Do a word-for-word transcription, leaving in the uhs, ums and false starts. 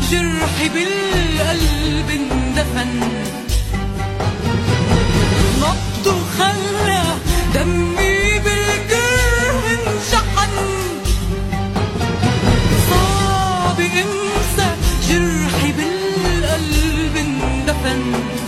جرحي بالقلب اندفن، نبضه خلى دمي بالجرح انشحن، صعب انسى جرحي بالقلب اندفن.